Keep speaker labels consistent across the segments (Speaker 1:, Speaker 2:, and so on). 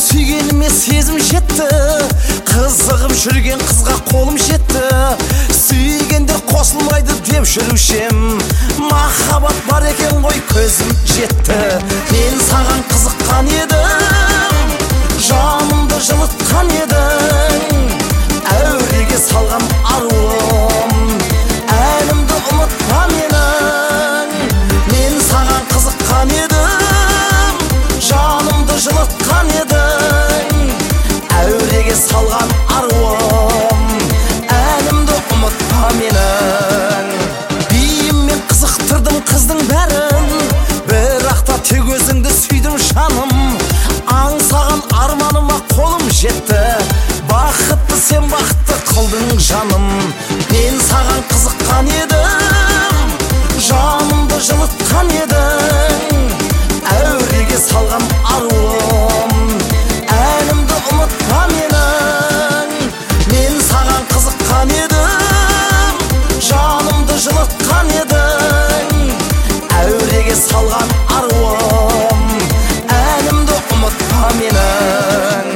Speaker 1: сүйгеніме сезім жетті, қызығып жүрген қызға қолым жетті. Сүйгендер қосылмайды деп жүрушем, махаббат бар екен ғой көзім жетті. Мен саған қызыққан едім, жанымды жылытқан едің, әуреге салған аруым, әнімді ұмытпа менің. Мен саған қызыққан едім, жанымды жылытқан едің, әуреге салған аруым, әнімді ұмытпа менің. Биіммен қызықтырдым қыздың бәрін, бірақ та тек өзіңді сүйдім жаным. Аңсаған арманыма қолым жетті, бақытты сен бақытты қылдың жаным. Мен саған қызыққан едім, жанымды жылытқан едің, әуреге салған аруым, әнімді ұмытпа менің. Мен саған қызыққан едім, жанымды жылытқан едің, әуреге салған аруым, әнімді ұмытпа менің.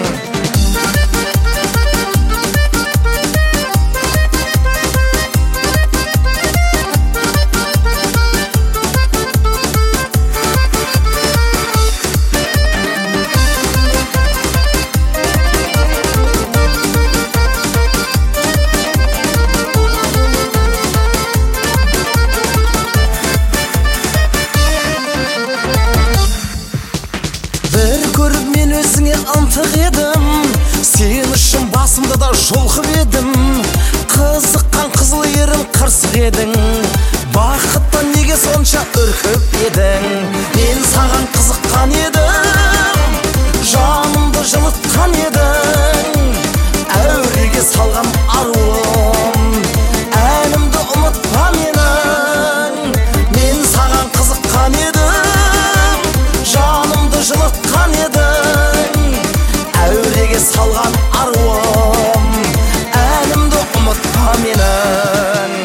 Speaker 1: Бір көріп мен өзіңе ынтық едім, сен үшін басымда да жұлқып едім. Қызыққан қызыл ерім қырсық едің, бақыттан неге сонша үркіп едің. Мен саған қызыққан едім, жанымды жылытқан едің, әуреге салған аруым, әнімді ұмытпа менің. Мен саған қызыққан едім, жанымды жылытқан едің, әуреге салған аруым, әнімді ұмытпа менің.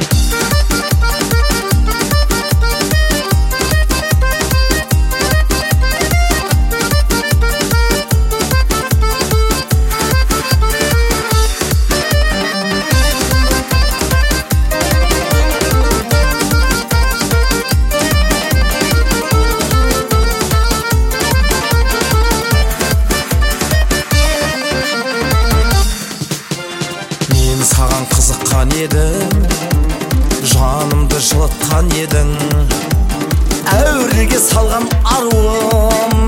Speaker 1: Мен саған қызыққан едім, жанымды жылытқан едің, әуреге салған аруым,